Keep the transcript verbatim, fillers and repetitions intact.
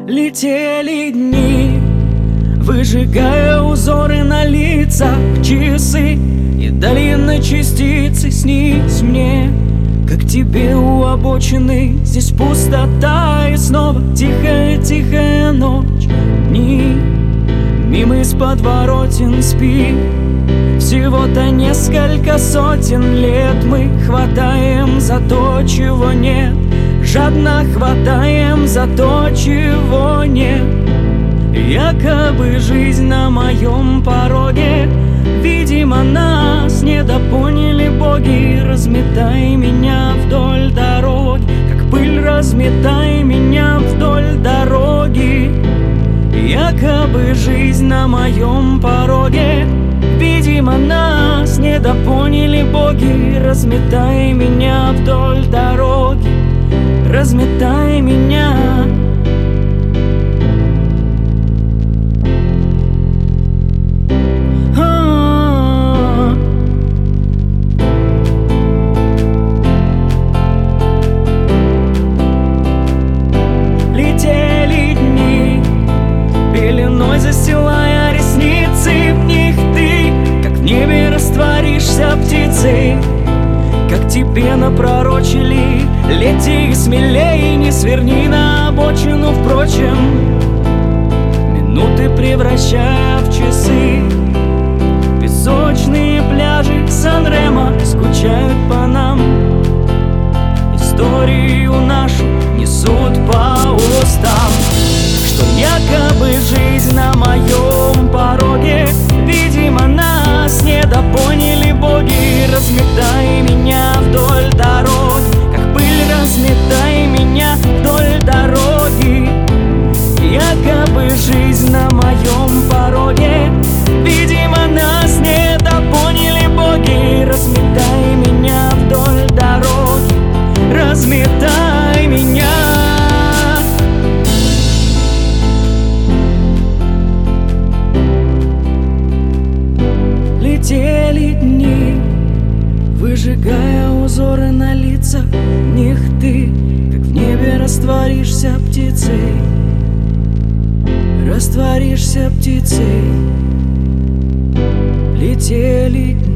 Летели дни, выжигая узоры на лицах, часы и долины частицы. Снись мне, как тебе у обочины. Здесь пустота и снова тихая-тихая ночь. Дни мимо из подворотен спи. Всего-то несколько сотен лет мы хватаем за то, чего нет. Жадно хватаем за то, чего нет. Якобы жизнь на моем пороге. Видимо, нас недопоняли боги. Разметай меня вдоль дороги, как пыль разметай меня вдоль дороги. Якобы жизнь на моем пороге. Видимо, нас недопоняли боги. Разметай меня вдоль дороги, разметай меня. А-а-а. Летели дни, пеленой застилая ресницы. В них ты, как в небе, растворишься птицей. Как тебе напророчили, лети смелей, не сверни на обочину. Впрочем, минуты превращая в часы. Песочные пляжи Сан-Ремо скучают по нам. Историю нашу несут по устам, что якобы жизнь на моем пороге. Видимо, нас недопоняли боги. Разметай меня вдоль дороги, как пыль разметай меня вдоль дороги. Якобы жизнь на моем пороге. Видимо, нас недопоняли боги. Разметай меня вдоль дороги, разметай меня. Летели дни, выжигая узоры на лицах. В них ты, как в небе, растворишься птицей. Растворишься птицей. Летели дни.